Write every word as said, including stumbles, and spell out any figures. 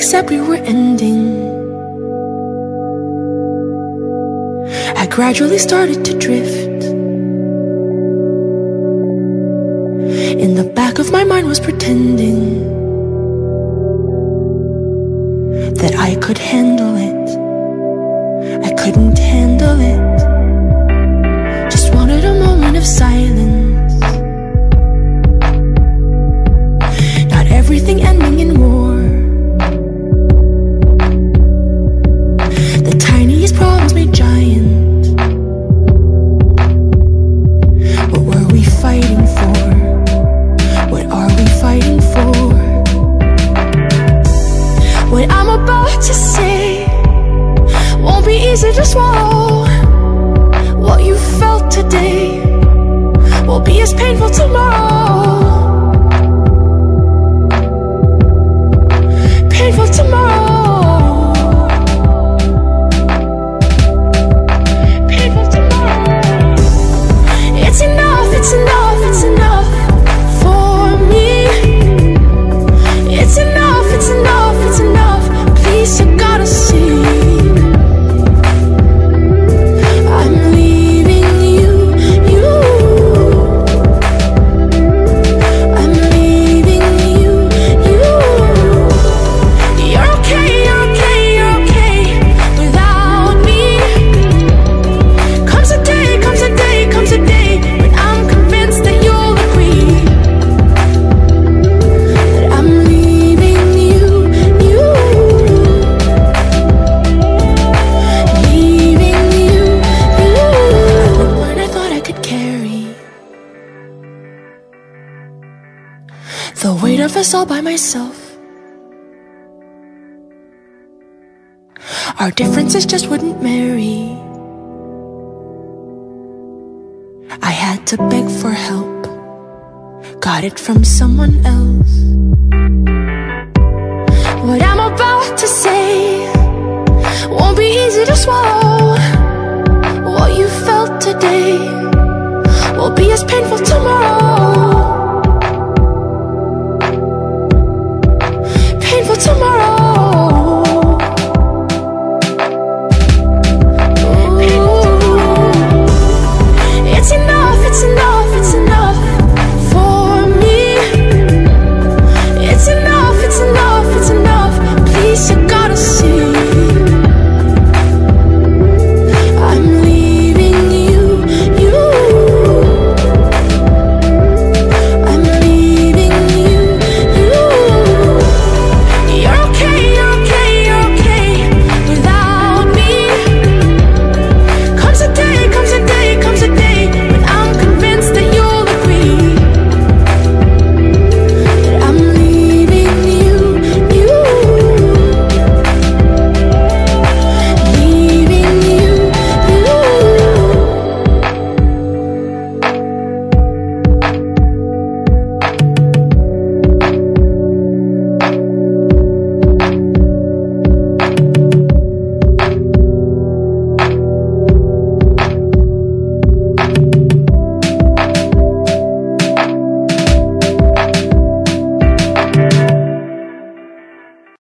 accept we were ending. I gradually started to drift. In the back of my mind was pretending that I could handle it. I couldn't handle it. Just wanted a moment of silence. Not everything ending in war. The tiniest problems made giant. What were we fighting for? What are we fighting for? What I'm about to say won't be easy to swallow. What you felt today will be as painful tomorrow. Painful tomorrow. Painful tomorrow. It's enough, it's enough, it's enough for me. It's enough, it's enough, it's enough. Please, you gotta see. The weight of us all by myself. Our differences just wouldn't marry. I had to beg for help. Got it from someone else. What I'm about to say won't be easy to swallow. What you felt today will be as painful tomorrow.